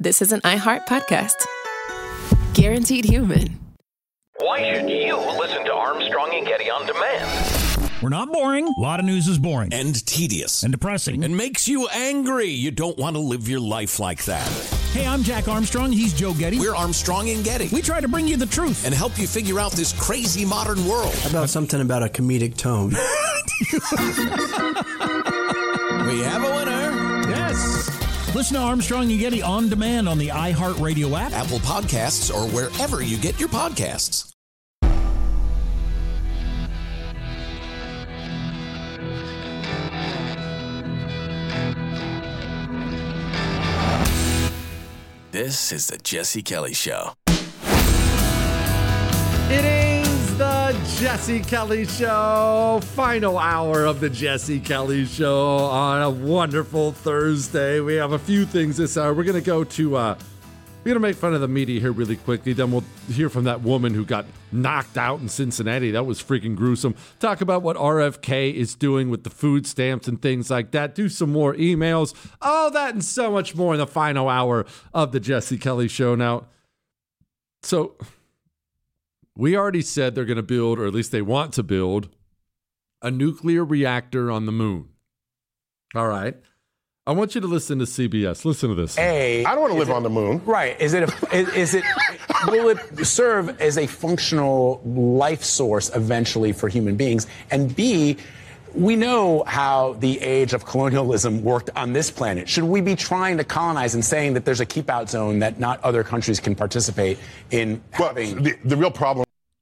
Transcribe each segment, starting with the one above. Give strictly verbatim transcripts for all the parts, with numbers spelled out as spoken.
this is an iHeart podcast. Guaranteed human. Why should you listen to Armstrong and Getty on demand? We're not boring. A lot of news is boring. And tedious. And depressing. And makes you angry. You don't want to live your life like that. Hey, I'm Jack Armstrong. He's Joe Getty. We're Armstrong and Getty. We try to bring you the truth. And help you figure out this crazy modern world. How about something about a comedic tone? We have a winner. Yes. Listen to Armstrong and Getty on demand on the iHeartRadio app, Apple Podcasts, or wherever you get your podcasts. This is the Jesse Kelly Show. It is the Jesse Kelly Show, final hour of the Jesse Kelly Show on a wonderful Thursday. We have a few things this hour. We're going to go to, uh, we're going to make fun of the media here really quickly. Then we'll hear from that woman who got knocked out in Cincinnati. That was freaking gruesome. Talk about what R F K is doing with the food stamps and things like that. Do some more emails. All that and so much more in the final hour of the Jesse Kelly Show. Now, so we already said they're going to build, or at least they want to build, a nuclear reactor on the moon. All right. I want you to listen to C B S. Listen to this. A, I don't want to live it, on the moon. Right. Is it, a, is, is it, will it serve as a functional life source eventually for human beings? And B, we know how the age of colonialism worked on this planet. Should we be trying to colonize and saying that there's a keep out zone that not other countries can participate in well, having? The, the real problem.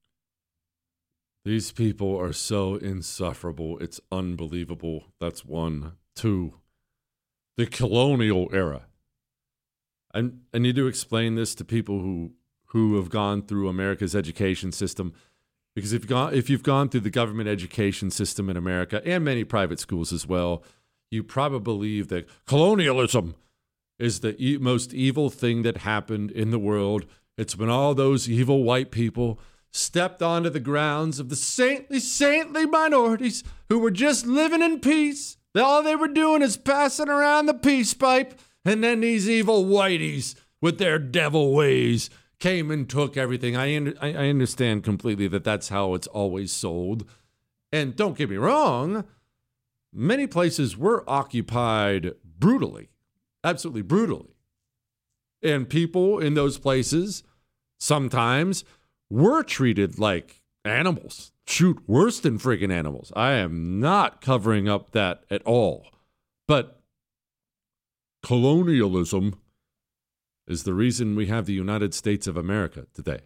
These people are so insufferable. It's unbelievable. That's one. Two. The colonial era. And I need to explain this to people who who have gone through America's education system, because if you've gone, if you've gone through the government education system in America and many private schools as well, you probably believe that colonialism is the e- most evil thing that happened in the world. It's when all those evil white people stepped onto the grounds of the saintly, saintly minorities who were just living in peace. All they were doing is passing around the peace pipe, and then these evil whiteys with their devil ways came and took everything. I, un- I understand completely that that's how it's always sold. And don't get me wrong, many places were occupied brutally, absolutely brutally. And people in those places sometimes were treated like animals. Shoot, worse than friggin' animals. I am not covering up that at all. But colonialism is the reason we have the United States of America today.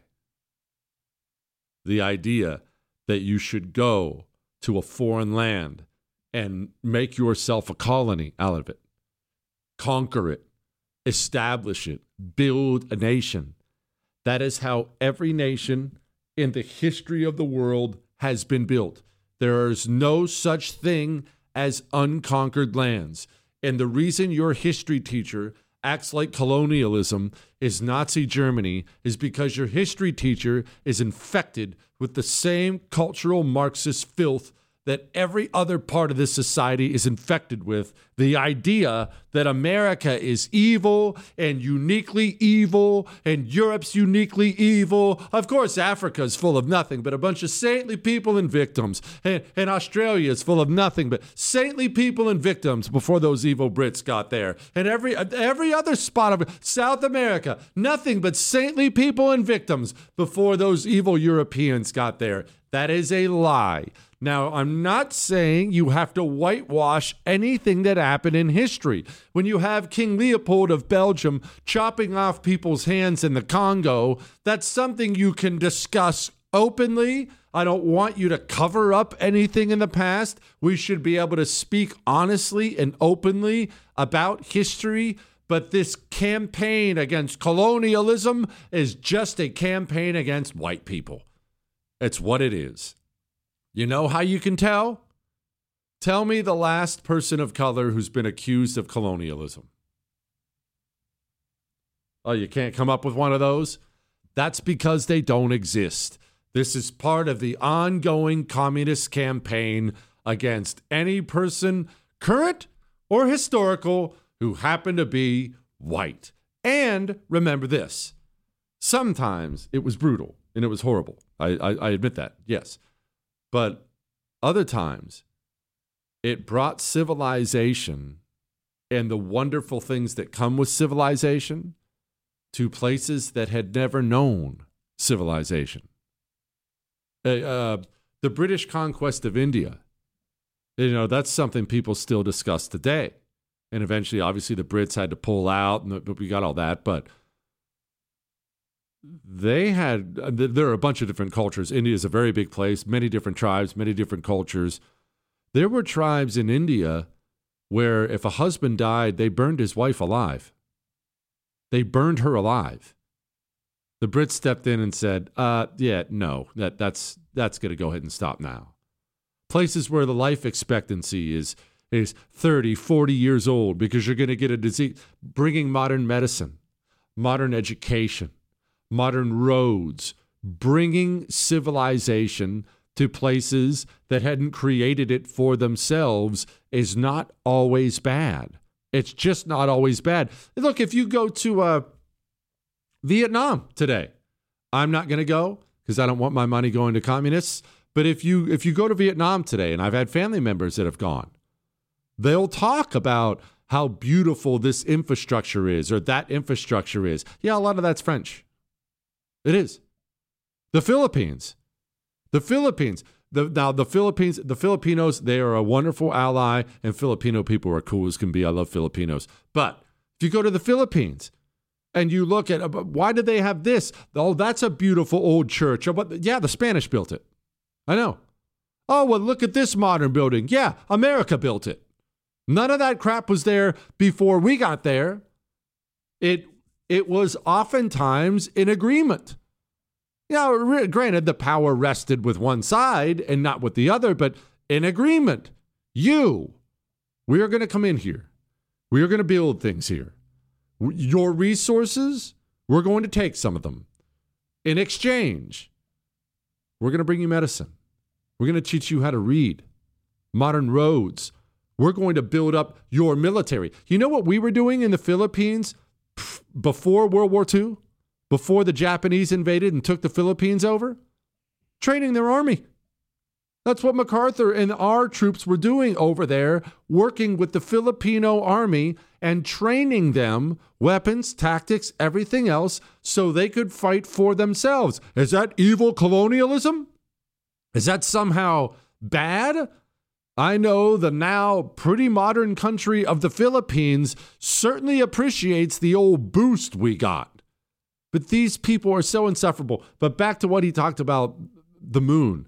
The idea that you should go to a foreign land and make yourself a colony out of it, conquer it, establish it, build a nation. That is how every nation in the history of the world has been built. There is no such thing as unconquered lands. And the reason your history teacher acts like colonialism is Nazi Germany is because your history teacher is infected with the same cultural Marxist filth that every other part of this society is infected with. The idea that America is evil and uniquely evil and Europe's uniquely evil. Of course, Africa is full of nothing but a bunch of saintly people and victims. And, and Australia is full of nothing but saintly people and victims before those evil Brits got there. And every, every other spot of South America, nothing but saintly people and victims before those evil Europeans got there. That is a lie. Now, I'm not saying you have to whitewash anything that happened in history. When you have King Leopold of Belgium chopping off people's hands in the Congo, that's something you can discuss openly. I don't want you to cover up anything in the past. We should be able to speak honestly and openly about history. But this campaign against colonialism is just a campaign against white people. It's what it is. You know how you can tell? Tell me the last person of color who's been accused of colonialism. Oh, you can't come up with one of those? That's because they don't exist. This is part of the ongoing communist campaign against any person, current or historical, who happen to be white. And remember this, sometimes it was brutal and it was horrible. I, I, I admit that, yes. But other times, it brought civilization and the wonderful things that come with civilization to places that had never known civilization. Uh, uh, the British conquest of India, you know, that's something people still discuss today. And eventually, obviously, the Brits had to pull out, and we got all that. But they had, there are a bunch of different cultures. India is a very big place, many different tribes, many different cultures. There were tribes in India where if a husband died, they burned his wife alive. They burned her alive. The Brits stepped in and said, uh, yeah, no, that, that's, that's going to go ahead and stop now. Places where the life expectancy is, is thirty, forty years old because you're going to get a disease. Bringing modern medicine, modern education, modern roads, bringing civilization to places that hadn't created it for themselves is not always bad. It's just not always bad. Look, if you go to uh, Vietnam today, I'm not going to go because I don't want my money going to communists. But if you if you go to Vietnam today, and I've had family members that have gone, they'll talk about how beautiful this infrastructure is or that infrastructure is. Yeah, a lot of that's French. It is. The Philippines. The Philippines. The, now, the Philippines, the Filipinos, they are a wonderful ally, and Filipino people are cool as can be. I love Filipinos. But if you go to the Philippines and you look at, why do they have this? Oh, that's a beautiful old church. Oh, but yeah, the Spanish built it. I know. Oh, well, look at this modern building. Yeah, America built it. None of that crap was there before we got there. It it was oftentimes in agreement. Yeah, you know, granted, the power rested with one side and not with the other, but in agreement. You, we are going to come in here. We are going to build things here. Your resources, we're going to take some of them. In exchange, we're going to bring you medicine. We're going to teach you how to read, modern roads. We're going to build up your military. You know what we were doing in the Philippines before World War Two? Before the Japanese invaded and took the Philippines over? Training their army. That's what MacArthur and our troops were doing over there, working with the Filipino army and training them weapons, tactics, everything else, so they could fight for themselves. Is that evil colonialism? Is that somehow bad? I know the now pretty modern country of the Philippines certainly appreciates the old boost we got. But these people are so insufferable. But back to what he talked about, the moon.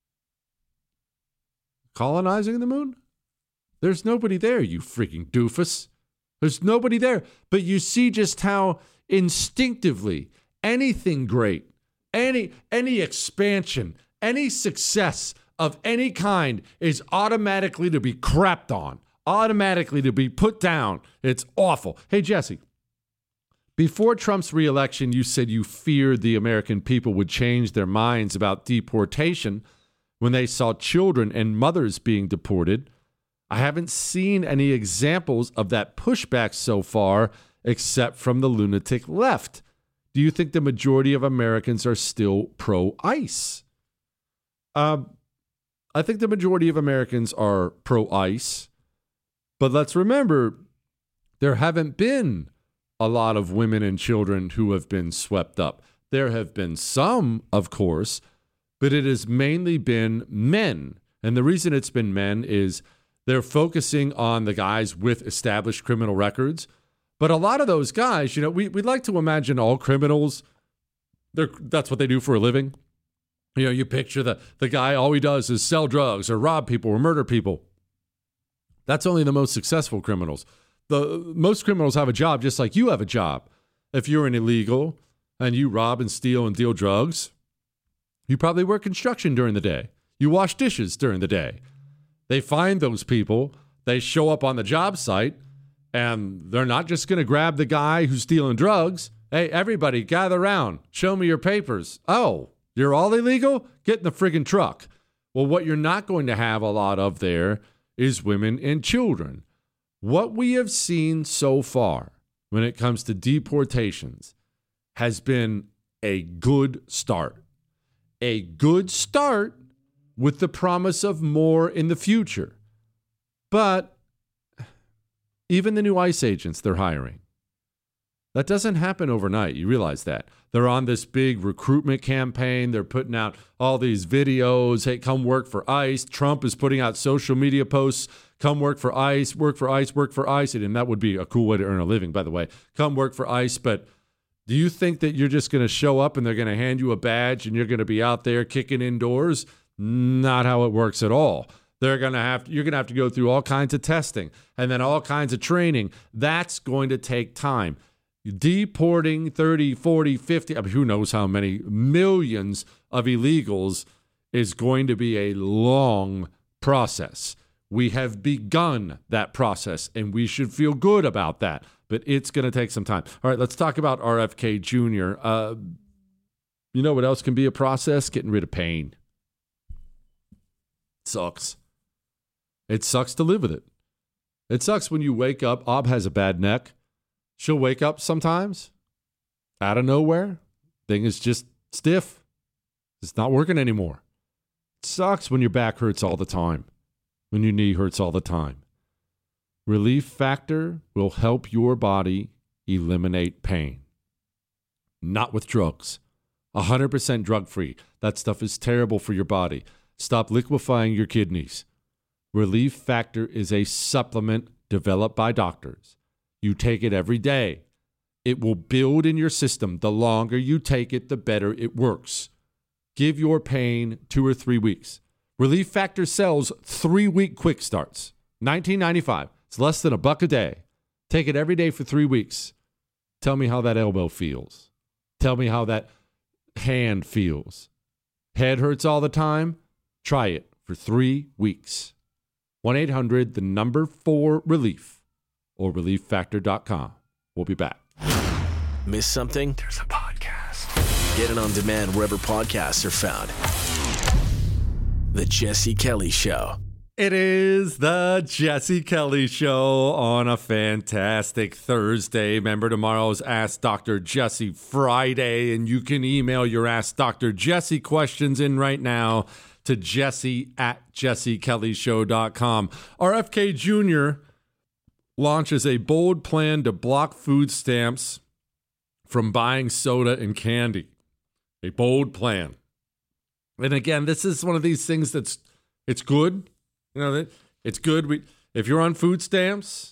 Colonizing the moon? There's nobody there, you freaking doofus. There's nobody there. But you see just how instinctively anything great, any any expansion, any success of any kind is automatically to be crapped on, automatically to be put down. It's awful. Hey, Jesse, before Trump's reelection, you said you feared the American people would change their minds about deportation when they saw children and mothers being deported. I haven't seen any examples of that pushback so far, except from the lunatic left. Do you think the majority of Americans are still pro-ICE? Um, I think the majority of Americans are pro-ICE, but let's remember, there haven't been a lot of women and children who have been swept up. There have been some, of course, but it has mainly been men. And the reason it's been men is they're focusing on the guys with established criminal records. But a lot of those guys, you know, we, we'd like to imagine all criminals, they're, that's what they do for a living. You know, you picture the, the guy, all he does is sell drugs or rob people or murder people. That's only the most successful criminals. The most criminals have a job just like you have a job. If you're an illegal and you rob and steal and deal drugs, you probably work construction during the day. You wash dishes during the day. They find those people, they show up on the job site, and they're not just going to grab the guy who's stealing drugs. Hey, everybody, gather around. Show me your papers. Oh, you're all illegal? Get in the friggin' truck. Well, what you're not going to have a lot of there is women and children. What we have seen so far when it comes to deportations has been a good start. A good start with the promise of more in the future. But even the new ICE agents they're hiring, that doesn't happen overnight. You realize that. They're on this big recruitment campaign. They're putting out all these videos. Hey, come work for ICE. Trump is putting out social media posts. Come work for ICE, work for ICE, work for ICE. And that would be a cool way to earn a living, by the way. Come work for ICE. But do you think that you're just going to show up and they're going to hand you a badge and you're going to be out there kicking indoors? Not how it works at all. They're going to have to, you're going to have to go through all kinds of testing and then all kinds of training. That's going to take time. Deporting thirty, forty, fifty, I mean, who knows how many millions of illegals is going to be a long process. We have begun that process, and we should feel good about that, but it's going to take some time. All right, let's talk about R F K Junior Uh, you know what else can be a process? Getting rid of pain. It sucks. It sucks to live with it. It sucks when you wake up. Ob has a bad neck. She'll wake up sometimes out of nowhere. Thing is just stiff. It's not working anymore. It sucks when your back hurts all the time, when your knee hurts all the time. Relief Factor will help your body eliminate pain. Not with drugs. one hundred percent drug-free. That stuff is terrible for your body. Stop liquefying your kidneys. Relief Factor is a supplement developed by doctors. You take it every day. It will build in your system. The longer you take it, the better it works. Give your pain two or three weeks. Relief Factor sells three-week quick starts. nineteen ninety-five. It's less than a buck a day. Take it every day for three weeks. Tell me how that elbow feels. Tell me how that hand feels. Head hurts all the time? Try it for three weeks. one eight hundred, the number four, relief. Or relief factor dot com. We'll be back. Miss something? There's a podcast. Get it on demand wherever podcasts are found. The Jesse Kelly Show. It is the Jesse Kelly Show on a fantastic Thursday. Remember, tomorrow's Ask Doctor Jesse Friday, and you can email your Ask Doctor Jesse questions in right now to jesse at jesse kelly show dot com. R F K Junior launches a bold plan to block food stamps from buying soda and candy. A bold plan. And again, this is one of these things that's, it's good. You know, it's good. We, if you're on food stamps,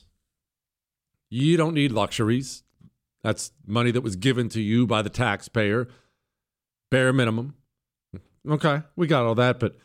you don't need luxuries. That's money that was given to you by the taxpayer. Bare minimum. Okay, we got all that, but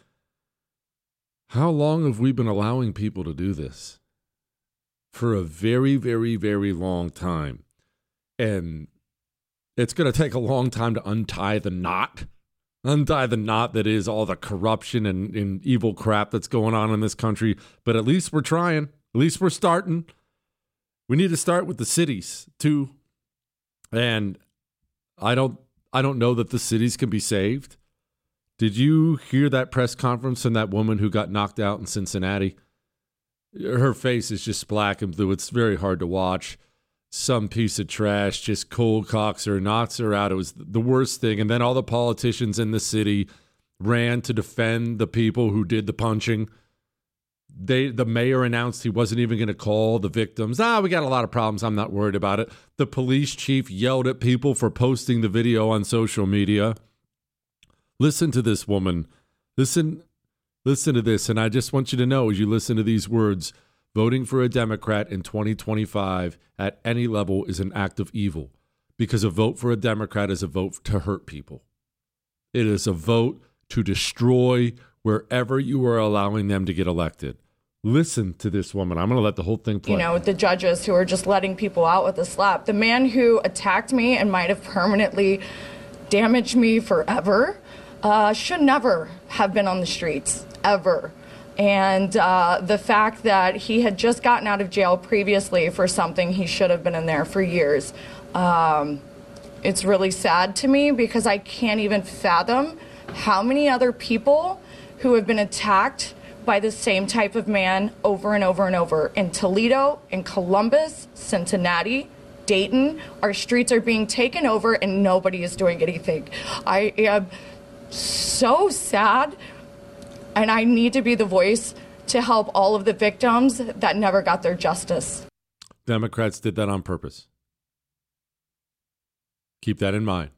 how long have we been allowing people to do this? For a very, very, very long time. And it's going to take a long time to untie the knot. Untie the knot that is all the corruption and, and evil crap that's going on in this country. But at least we're trying. At least we're starting. We need to start with the cities, too. And I don't, I don't know that the cities can be saved. Did you hear that press conference from that woman who got knocked out in Cincinnati? Her face is just black and blue. It's very hard to watch. Some piece of trash just cold cocks her, knocks her out. It was the worst thing. And then all the politicians in the city ran to defend the people who did the punching. They, the mayor announced he wasn't even going to call the victims. Ah, we got a lot of problems. I'm not worried about it. The police chief yelled at people for posting the video on social media. Listen to this woman. Listen. Listen to this, and I just want you to know as you listen to these words, voting for a Democrat in twenty twenty-five at any level is an act of evil because a vote for a Democrat is a vote to hurt people. It is a vote to destroy wherever you are allowing them to get elected. Listen to this woman. I'm going to let the whole thing play. You know, with the judges who are just letting people out with a slap. The man who attacked me and might have permanently damaged me forever uh, should never have been on the streets. Ever. And uh, the fact that he had just gotten out of jail previously for something he should have been in there for years. Um, it's really sad to me because I can't even fathom how many other people who have been attacked by the same type of man over and over and over in Toledo, in Columbus, Cincinnati, Dayton, our streets are being taken over and nobody is doing anything. I am so sad, and I need to be the voice to help all of the victims that never got their justice. Democrats did that on purpose. Keep that in mind.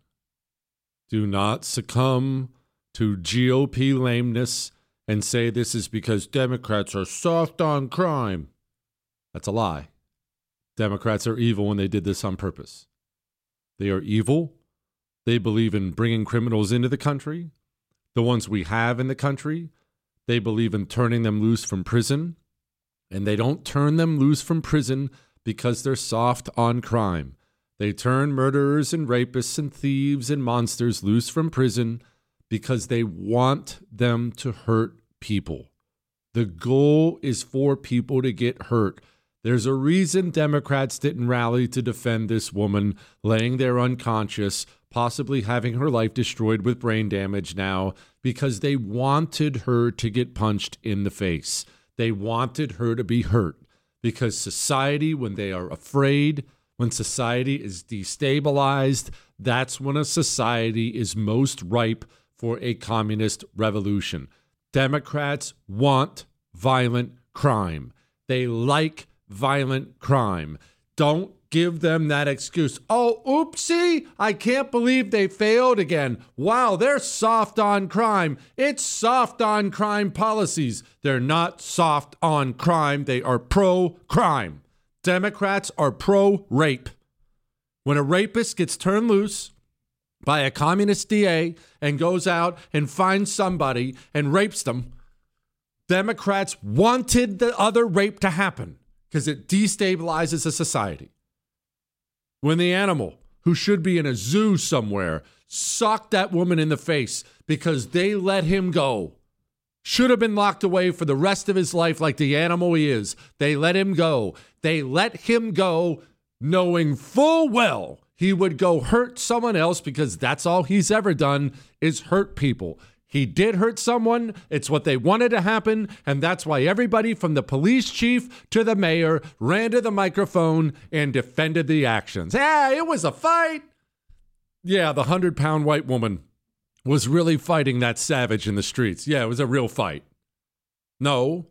Do not succumb to G O P lameness and say this is because Democrats are soft on crime. That's a lie. Democrats are evil when they did this on purpose. They are evil. They believe in bringing criminals into the country, the ones we have in the country. They believe in turning them loose from prison, and they don't turn them loose from prison because they're soft on crime. They turn murderers and rapists and thieves and monsters loose from prison because they want them to hurt people. The goal is for people to get hurt. There's a reason Democrats didn't rally to defend this woman laying there unconscious, possibly having her life destroyed with brain damage now, because they wanted her to get punched in the face. They wanted her to be hurt because society, when they are afraid, when society is destabilized, that's when a society is most ripe for a communist revolution. Democrats want violent crime. They like violent crime. Don't give them that excuse. Oh, oopsie, I can't believe they failed again. Wow, they're soft on crime. It's soft on crime policies. They're not soft on crime. They are pro-crime. Democrats are pro-rape. When a rapist gets turned loose by a communist D A and goes out and finds somebody and rapes them, Democrats wanted the other rape to happen because it destabilizes a society. When the animal, who should be in a zoo somewhere, socked that woman in the face because they let him go, should have been locked away for the rest of his life like the animal he is. They let him go. They let him go knowing full well he would go hurt someone else because that's all he's ever done is hurt people. He did hurt someone. It's what they wanted to happen. And that's why everybody from the police chief to the mayor ran to the microphone and defended the actions. Yeah, it was a fight. Yeah, the hundred-pound white woman was really fighting that savage in the streets. Yeah, it was a real fight. No,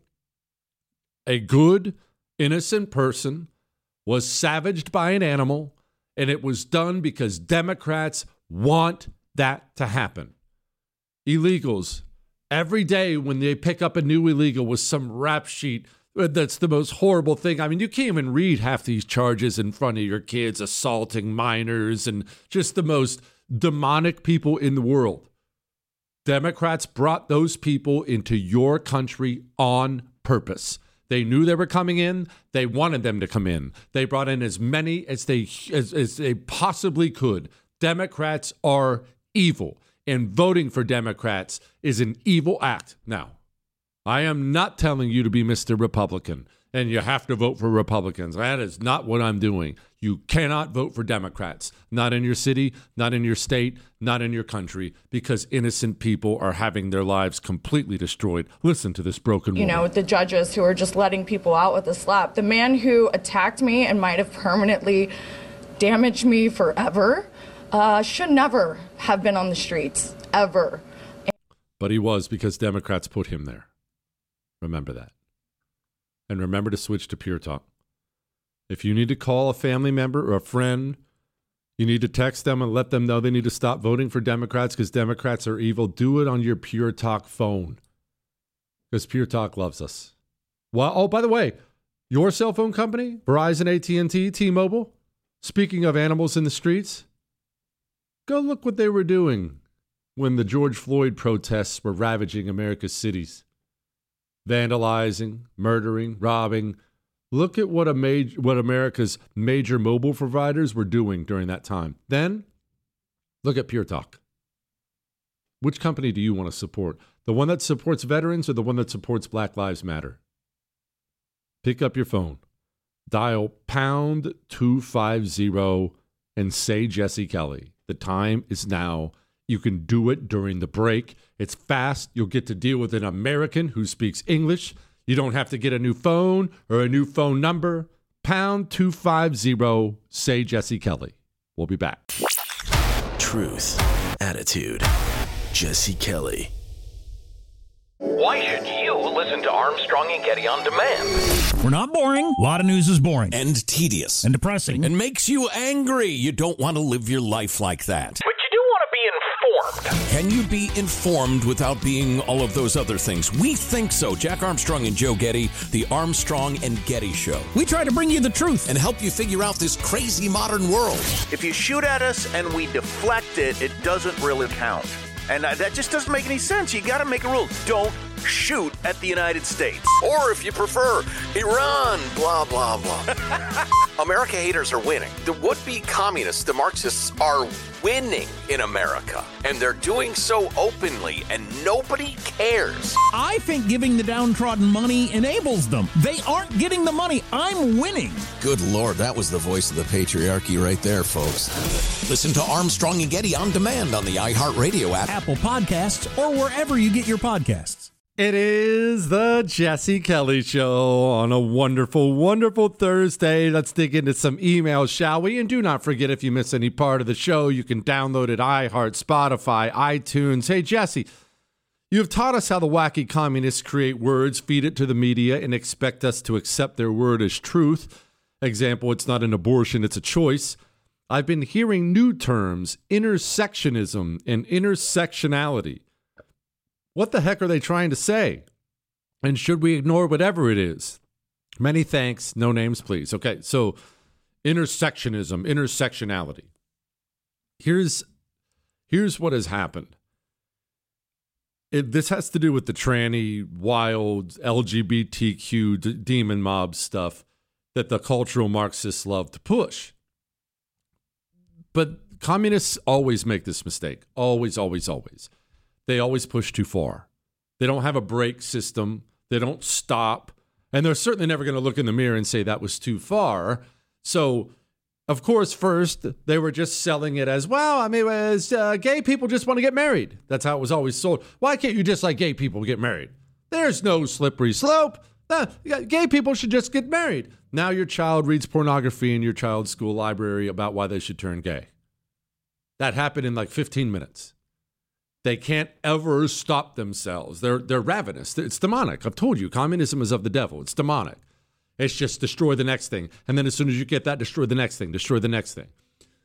a good, innocent person was savaged by an animal, and it was done because Democrats want that to happen. Illegals, every day when they pick up a new illegal with some rap sheet, that's the most horrible thing. I mean, you can't even read half these charges in front of your kids, assaulting minors and just the most demonic people in the world. Democrats brought those people into your country on purpose. They knew they were coming in. They wanted them to come in. They brought in as many as they as, as they possibly could. Democrats are evil. And voting for Democrats is an evil act. Now, I am not telling you to be Mister Republican and you have to vote for Republicans. That is not what I'm doing. You cannot vote for Democrats. Not in your city, not in your state, not in your country, because innocent people are having their lives completely destroyed. Listen to this broken woman. You know, the judges who are just letting people out with a slap. The man who attacked me and might have permanently damaged me forever Uh, should never have been on the streets, ever. But he was because Democrats put him there. Remember that. And remember to switch to Pure Talk. If you need to call a family member or a friend, you need to text them and let them know they need to stop voting for Democrats because Democrats are evil. Do it on your Pure Talk phone because Pure Talk loves us. Well, oh, by the way, your cell phone company, Verizon, A T and T, T-Mobile, speaking of animals in the streets, go look what they were doing when the George Floyd protests were ravaging America's cities. Vandalizing, murdering, robbing. Look at what a major, what America's major mobile providers were doing during that time. Then, look at Pure Talk. Which company do you want to support? The one that supports veterans or the one that supports Black Lives Matter? Pick up your phone. Dial pound two five zero and say Jesse Kelly. The time is now. You can do it during the break. It's fast. You'll get to deal with an American who speaks English. You don't have to get a new phone or a new phone number. Pound two five zero, say Jesse Kelly. We'll be back. Truth, attitude, Jesse Kelly. Why should you listen to Armstrong and Getty on demand? We're not boring. A lot of news is boring. And tedious. And depressing. And makes you angry. You don't want to live your life like that. But you do want to be informed. Can you be informed without being all of those other things? We think so. Jack Armstrong and Joe Getty, the Armstrong and Getty Show. We try to bring you the truth. And help you figure out this crazy modern world. If you shoot at us and we deflect it, it doesn't really count. And that just doesn't make any sense. You got to make a rule. Don't shoot at the United States. Or if you prefer, Iran, blah, blah, blah. America haters are winning. The would-be communists, the Marxists, are winning in America. And they're doing so openly, and nobody cares. I think giving the downtrodden money enables them. They aren't getting the money. I'm winning. Good Lord, that was the voice of the patriarchy right there, folks. Listen to Armstrong and Getty on demand on the iHeartRadio app, Apple Podcasts, or wherever you get your podcasts. It is the Jesse Kelly Show on a wonderful, wonderful Thursday. Let's dig into some emails, shall we? And do not forget, if you miss any part of the show, you can download it iHeart, Spotify, iTunes. Hey, Jesse, you have taught us how the wacky communists create words, feed it to the media, and expect us to accept their word as truth. Example, it's not an abortion, it's a choice. I've been hearing new terms, intersectionism and intersectionality. What the heck are they trying to say? And should we ignore whatever it is? Many thanks. No names, please. Okay, so intersectionism, intersectionality. Here's, here's what has happened. It, this has to do with the tranny, wild, L G B T Q, d- demon mob stuff that the cultural Marxists love to push. But communists always make this mistake. Always, always, always. They always push too far. They don't have a brake system. They don't stop. And they're certainly never going to look in the mirror and say that was too far. So, of course, first, they were just selling it as, well, I mean, as uh, gay people just want to get married. That's how it was always sold. Why can't you just like gay people get married? There's no slippery slope. Uh, gay people should just get married. Now your child reads pornography in your child's school library about why they should turn gay. That happened in like fifteen minutes. They can't ever stop themselves. They're they're ravenous. It's demonic. I've told you, communism is of the devil. It's demonic. It's just destroy the next thing. And then as soon as you get that, destroy the next thing, destroy the next thing.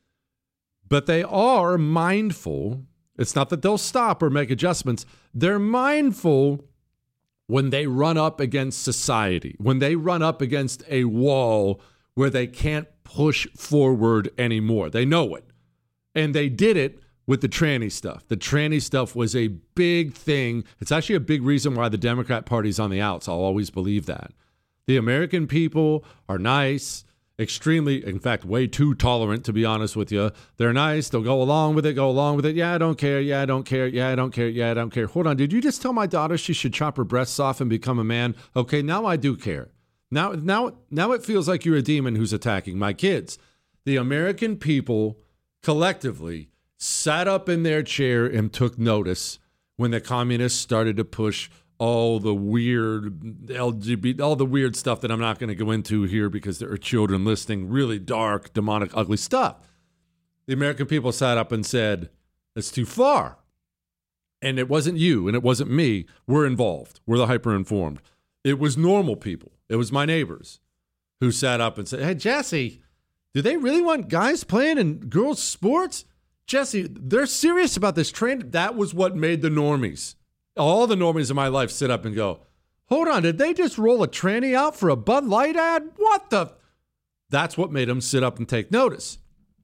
But they are mindful. It's not that they'll stop or make adjustments. They're mindful when they run up against society, when they run up against a wall where they can't push forward anymore. They know it. And they did it with the tranny stuff. The tranny stuff was a big thing. It's actually a big reason why the Democrat Party's on the outs. I'll always believe that. The American people are nice, extremely, in fact, way too tolerant, to be honest with you. They're nice. They'll go along with it, go along with it. Yeah, I don't care. Yeah, I don't care. Yeah, I don't care. Yeah, I don't care. Hold on. Did you just tell my daughter she should chop her breasts off and become a man? Okay, now I do care. Now, now, now it feels like you're a demon who's attacking my kids. The American people collectively sat up in their chair and took notice when the communists started to push all the weird L G B T, all the weird stuff that I'm not going to go into here because there are children listening, really dark, demonic, ugly stuff. The American people sat up and said, it's too far. And it wasn't you and it wasn't me. We're involved. We're the hyper-informed. It was normal people. It was my neighbors who sat up and said, hey, Jesse, do they really want guys playing in girls' sports? Jesse, they're serious about this trend. That was what made the normies, all the normies in my life, sit up and go, hold on, did they just roll a tranny out for a Bud Light ad? What the? That's what made them sit up and take notice.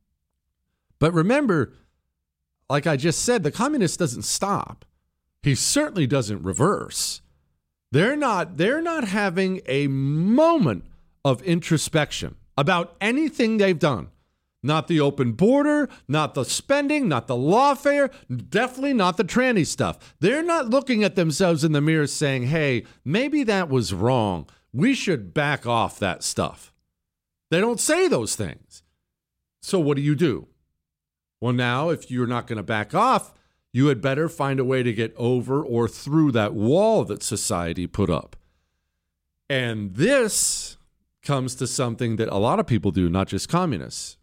But remember, like I just said, the communist doesn't stop. He certainly doesn't reverse. They're not, they're not having a moment of introspection about anything they've done. Not the open border, not the spending, not the lawfare, definitely not the tranny stuff. They're not looking at themselves in the mirror saying, hey, maybe that was wrong. We should back off that stuff. They don't say those things. So what do you do? Well, now, if you're not going to back off, you had better find a way to get over or through that wall that society put up. And this comes to something that a lot of people do, not just communists.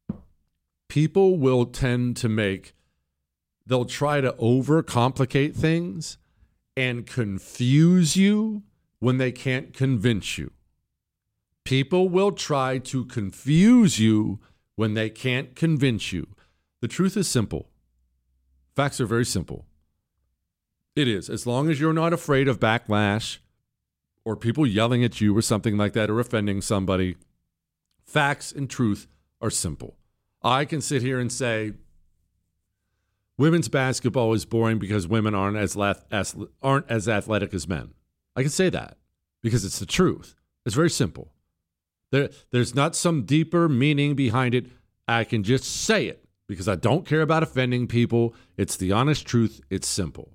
People will tend to make, they'll try to overcomplicate things and confuse you when they can't convince you. People will try to confuse you when they can't convince you. The truth is simple. Facts are very simple. It is. As long as you're not afraid of backlash or people yelling at you or something like that or offending somebody, facts and truth are simple. I can sit here and say women's basketball is boring because women aren't as, lath- as aren't as athletic as men. I can say that because it's the truth. It's very simple. There, there's not some deeper meaning behind it. I can just say it because I don't care about offending people. It's the honest truth. It's simple.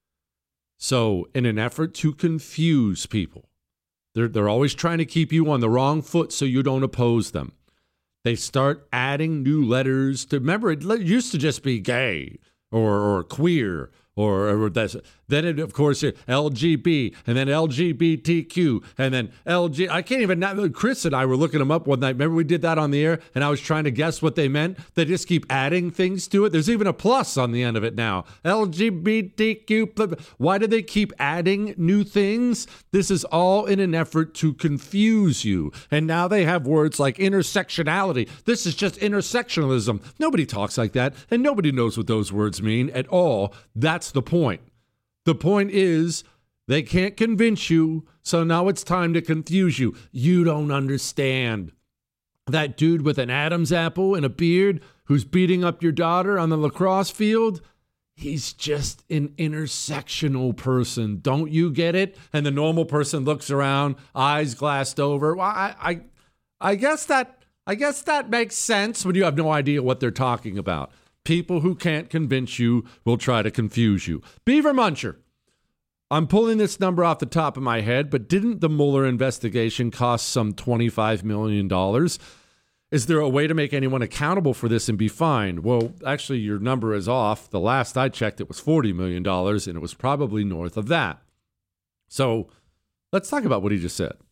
So in an effort to confuse people, they're, they're always trying to keep you on the wrong foot so you don't oppose them. They start adding new letters to, remember, it used to just be gay or, or queer or, or that's, then it, of course, L G B and then L G B T Q and then L G. I can't even, Chris and I were looking them up one night. Remember we did that on the air and I was trying to guess what they meant? They just keep adding things to it. There's even a plus on the end of it now. L G B T Q. Why do they keep adding new things? This is all in an effort to confuse you. And now they have words like intersectionality. This is just intersectionalism. Nobody talks like that and nobody knows what those words mean at all. That's the point. The point is they can't convince you, so now it's time to confuse you. You don't understand. That dude with an Adam's apple and a beard who's beating up your daughter on the lacrosse field, he's just an intersectional person. Don't you get it? And the normal person looks around, eyes glassed over. Well, I, I, I guess that, I guess that makes sense when you have no idea what they're talking about. People who can't convince you will try to confuse you. Beaver Muncher. I'm pulling this number off the top of my head, but didn't the Mueller investigation cost some twenty-five million dollars? Is there a way to make anyone accountable for this and be fined? Well, actually, your number is off. The last I checked, it was forty million dollars, and it was probably north of that. So let's talk about what he just said.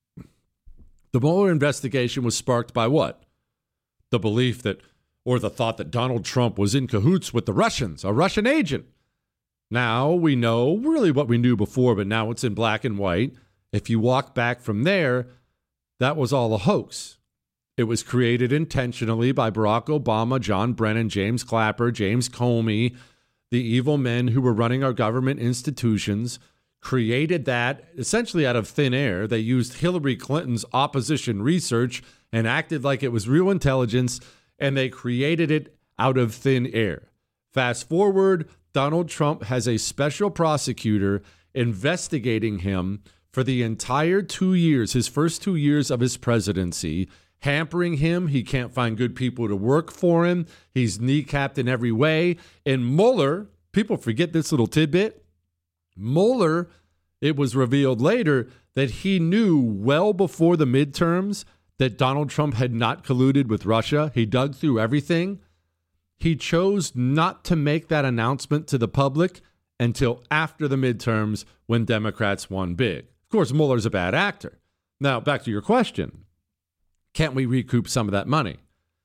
The Mueller investigation was sparked by what? The belief that or the thought that Donald Trump was in cahoots with the Russians, a Russian agent. Now we know really what we knew before, but now it's in black and white. If you walk back from there, that was all a hoax. It was created intentionally by Barack Obama, John Brennan, James Clapper, James Comey, the evil men who were running our government institutions, created that essentially out of thin air. They used Hillary Clinton's opposition research and acted like it was real intelligence, and they created it out of thin air. Fast forward, Donald Trump has a special prosecutor investigating him for the entire two years, his first two years of his presidency, hampering him. He can't find good people to work for him. He's kneecapped in every way. And Mueller, people forget this little tidbit, Mueller, it was revealed later that he knew well before the midterms that Donald Trump had not colluded with Russia. He dug through everything. He chose not to make that announcement to the public until after the midterms when Democrats won big. Of course, Mueller's a bad actor. Now, back to your question. Can't we recoup some of that money?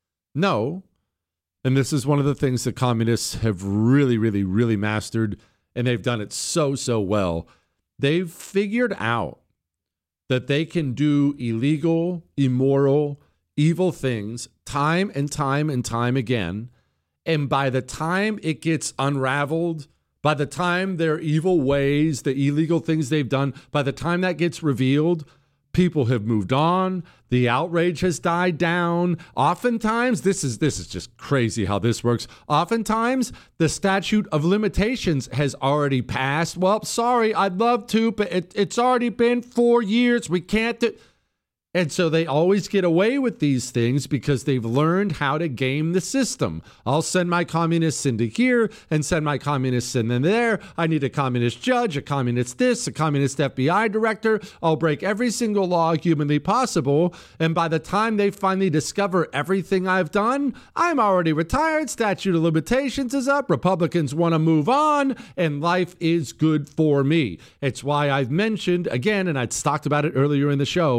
No. And this is one of the things that communists have really, really, really mastered, and they've done it so, so well. They've figured out that they can do illegal, immoral, evil things time and time and time again. And by the time it gets unraveled, by the time their evil ways, the illegal things they've done, by the time that gets revealed, people have moved on. The outrage has died down. Oftentimes, this is this is just crazy how this works. Oftentimes, the statute of limitations has already passed. Well, sorry, I'd love to, but it, it's already been four years. We can't do... And so they always get away with these things because they've learned how to game the system. I'll send my communists into here and send my communists in there. I need a communist judge, a communist this, a communist F B I director. I'll break every single law humanly possible. And by the time they finally discover everything I've done, I'm already retired. Statute of limitations is up. Republicans want to move on, and life is good for me. It's why I've mentioned, again, and I'd talked about it earlier in the show,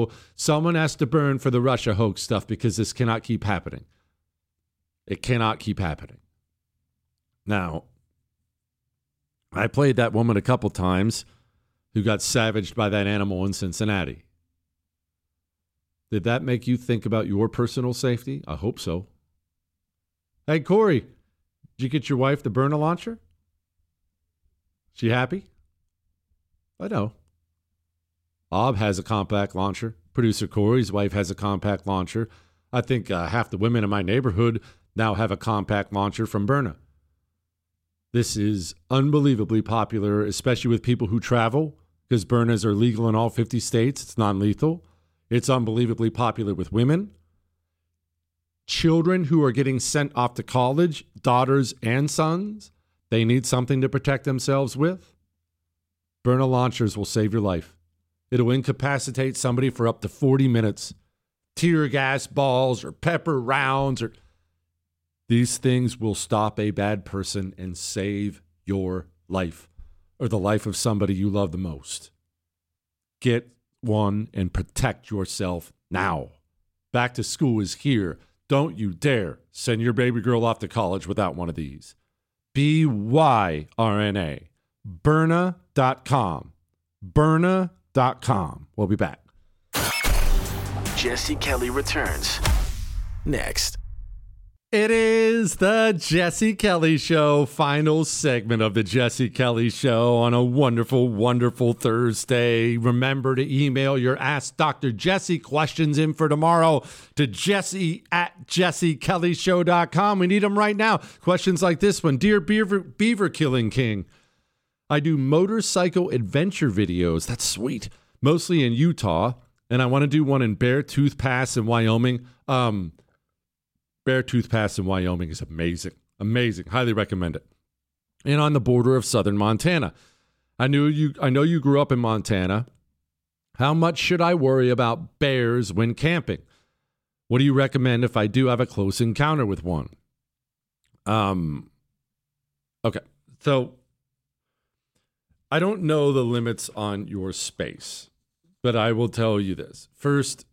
Someone has to burn for the Russia hoax stuff because this cannot keep happening. It cannot keep happening. Now, I played that woman a couple times who got savaged by that animal in Cincinnati. Did that make you think about your personal safety? I hope so. Hey, Corey, did you get your wife the burner launcher? She happy? I know. Bob has a compact launcher. Producer Corey's wife has a compact launcher. I think uh, half the women in my neighborhood now have a compact launcher from Byrna. This is unbelievably popular, especially with people who travel, because Byrnas are legal in all fifty states. It's non-lethal. It's unbelievably popular with women. Children who are getting sent off to college, daughters and sons, they need something to protect themselves with. Byrna launchers will save your life. It'll incapacitate somebody for up to forty minutes. Tear gas balls or pepper rounds or these things will stop a bad person and save your life or the life of somebody you love the most. Get one and protect yourself now. Back to school is here. Don't you dare send your baby girl off to college without one of these. B Y R N A. Byrna dot com. Byrna dot com. We'll be back. Jesse Kelly returns next. It is the Jesse Kelly Show, final segment of the Jesse Kelly Show on a wonderful, wonderful Thursday. Remember to email your Ask Doctor Jesse questions in for tomorrow to Jesse at jesse kelly show dot com. We need them right now. Questions like this one. Dear Beaver, Beaver Killing King, I do motorcycle adventure videos. That's sweet. Mostly in Utah, and I want to do one in Beartooth Pass in Wyoming. Um... Beartooth Pass in Wyoming is amazing. Amazing. Highly recommend it. And on the border of southern Montana. I knew you I know you grew up in Montana. How much should I worry about bears when camping? What do you recommend if I do have a close encounter with one? Um Okay. So I don't know the limits on your space, but I will tell you this. First,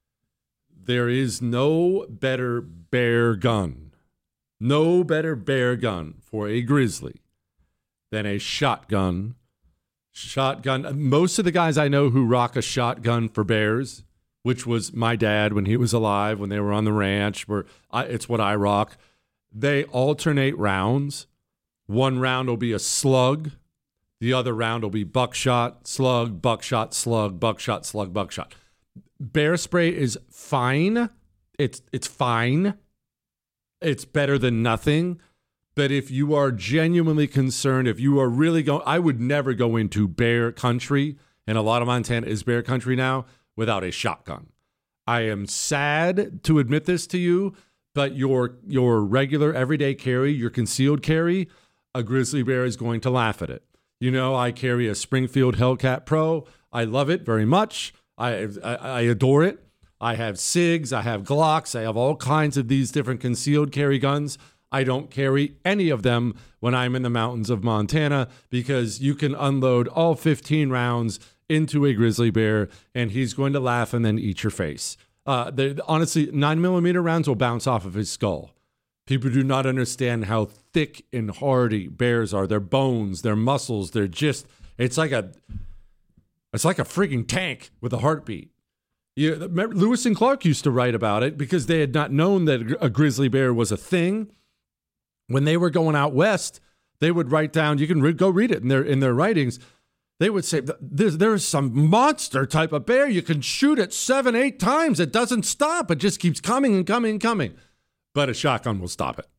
there is no better bear gun, no better bear gun for a grizzly than a shotgun. Shotgun. Most of the guys I know who rock a shotgun for bears, which was my dad when he was alive, when they were on the ranch, where I, it's what I rock. They alternate rounds. One round will be a slug. The other round will be buckshot, slug, buckshot, slug, buckshot, slug, buckshot. Bear spray is fine. It's it's fine. It's better than nothing. But if you are genuinely concerned, if you are really going, I would never go into bear country, and a lot of Montana is bear country now, without a shotgun. I am sad to admit this to you, but your your regular everyday carry, your concealed carry, a grizzly bear is going to laugh at it. You know, I carry a Springfield Hellcat Pro. I love it very much. I, I I adore it. I have SIGs, I have Glocks, I have all kinds of these different concealed carry guns. I don't carry any of them when I'm in the mountains of Montana because you can unload all fifteen rounds into a grizzly bear and he's going to laugh and then eat your face. Uh, honestly, nine millimeter rounds will bounce off of his skull. People do not understand how thick and hardy bears are. Their bones, their muscles, they're just, it's like a... It's like a freaking tank with a heartbeat. You, Lewis and Clark used to write about it because they had not known that a grizzly bear was a thing. When they were going out west, they would write down, you can re- go read it in their in their writings, they would say, there's, there's some monster type of bear. You can shoot it seven, eight times. It doesn't stop. It just keeps coming and coming and coming. But a shotgun will stop it.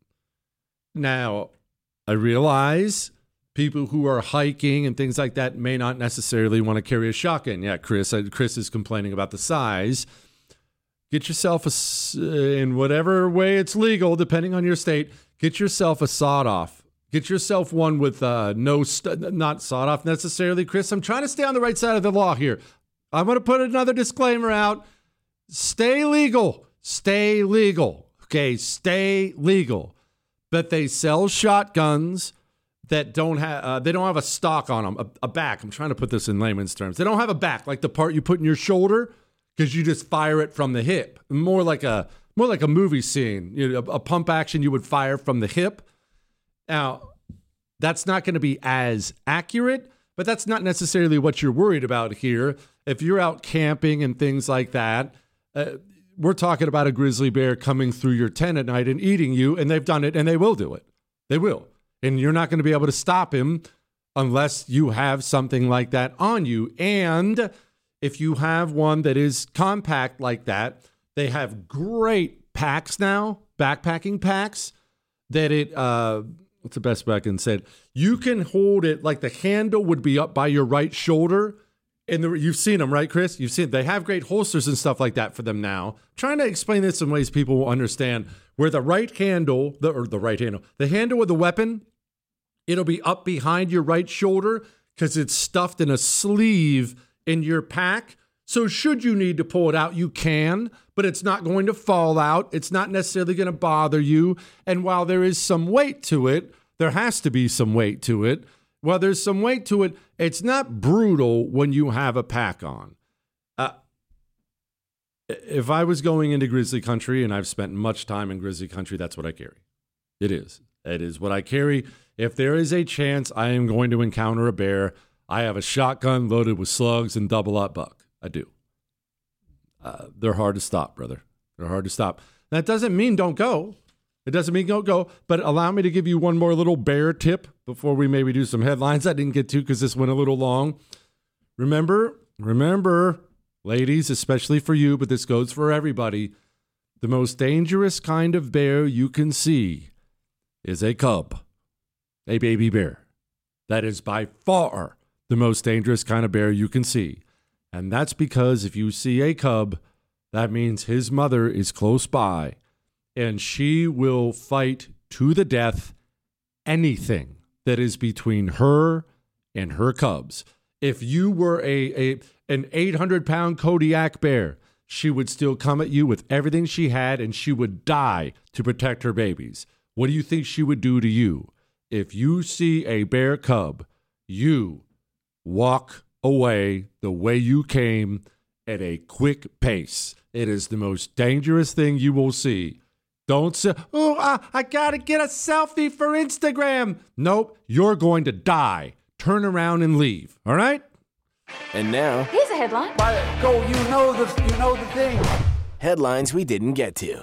Now, I realize people who are hiking and things like that may not necessarily want to carry a shotgun. Yeah, Chris, Chris is complaining about the size. Get yourself a, in whatever way it's legal, depending on your state, get yourself a sawed-off. Get yourself one with uh, no, st- not sawed-off necessarily, Chris. I'm trying to stay on the right side of the law here. I'm going to put another disclaimer out. Stay legal. Stay legal. Okay, stay legal. But they sell shotguns that don't have, uh, they don't have a stock on them, a, a back. I'm trying to put this in layman's terms. They don't have a back, like the part you put in your shoulder. because you just fire it from the hip. More like a more like a movie scene, you know, a, a pump action you would fire from the hip. Now, that's not going to be as accurate, but that's not necessarily what you're worried about here. If you're out camping and things like that, uh, we're talking about a grizzly bear coming through your tent at night and eating you, and they've done it, and they will do it. They will. And you're not going to be able to stop him unless you have something like that on you. And if you have one that is compact like that, they have great packs now, backpacking packs, that it, uh, what's the best way I can say it? You can hold it, like the handle would be up by your right shoulder. And the, you've seen them, right, Chris? You've seen, they have great holsters and stuff like that for them now. I'm trying to explain this in ways people will understand, where the right handle, the, or the right handle, the handle of the weapon, it'll be up behind your right shoulder because it's stuffed in a sleeve in your pack. So should you need to pull it out, you can, but it's not going to fall out. It's not necessarily going to bother you. And while there is some weight to it, there has to be some weight to it. While there's some weight to it, it's not brutal when you have a pack on. Uh, if I was going into grizzly country, and I've spent much time in grizzly country, that's what I carry. It is. It is what I carry. If there is a chance I am going to encounter a bear, I have a shotgun loaded with slugs and double-aught buck. I do. Uh, they're hard to stop, brother. They're hard to stop. That doesn't mean don't go. It doesn't mean don't go. But allow me to give you one more little bear tip before we maybe do some headlines I didn't get to because this went a little long. Remember, remember, ladies, especially for you, but this goes for everybody, the most dangerous kind of bear you can see is a cub, a baby bear. That is by far the most dangerous kind of bear you can see. And that's because if you see a cub, that means his mother is close by, and she will fight to the death anything that is between her and her cubs. If you were a, a an eight hundred pound Kodiak bear, she would still come at you with everything she had, and she would die to protect her babies. What do you think she would do to you? If you see a bear cub, you walk away the way you came at a quick pace. It is the most dangerous thing you will see. Don't say, oh, I, I gotta get a selfie for Instagram. Nope, you're going to die. Turn around and leave, all right? And now, here's a headline. Go, you know the, you know the thing. Headlines we didn't get to.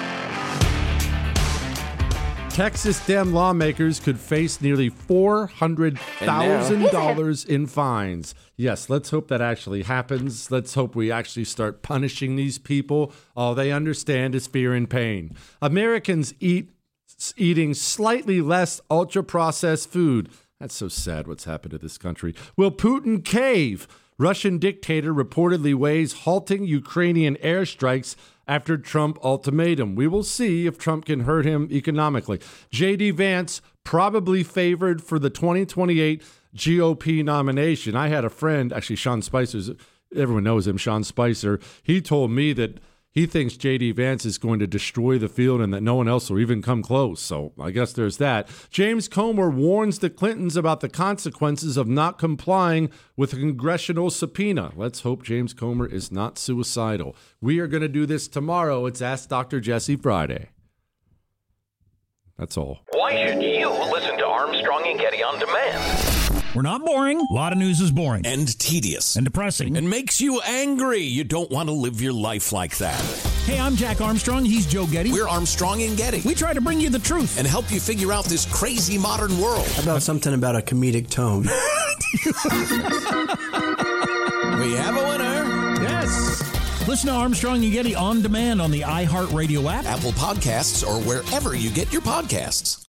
Texas Dem lawmakers could face nearly four hundred thousand dollars in fines. Yes, let's hope that actually happens. Let's hope we actually start punishing these people. All they understand is fear and pain. Americans eat eating slightly less ultra-processed food. That's so sad what's happened to this country. Will Putin cave? Russian dictator reportedly weighs halting Ukrainian airstrikes after Trump ultimatum. We will see if Trump can hurt him economically. J D Vance probably favored for the twenty twenty-eight G O P nomination. I had a friend, actually Sean Spicer's, everyone knows him, Sean Spicer. He told me that he thinks J D Vance is going to destroy the field and that no one else will even come close. So I guess there's that. James Comer warns the Clintons about the consequences of not complying with a congressional subpoena. Let's hope James Comer is not suicidal. We are going to do this tomorrow. It's Ask Doctor Jesse Friday. That's all. Why should you listen to Armstrong and Getty on demand? We're not boring. A lot of news is boring. And tedious. And depressing. And makes you angry. You don't want to live your life like that. Hey, I'm Jack Armstrong. He's Joe Getty. We're Armstrong and Getty. We try to bring you the truth. And help you figure out this crazy modern world. How about something about a comedic tone? We have a winner. Yes. Listen to Armstrong and Getty on demand on the iHeartRadio app, Apple Podcasts, or wherever you get your podcasts.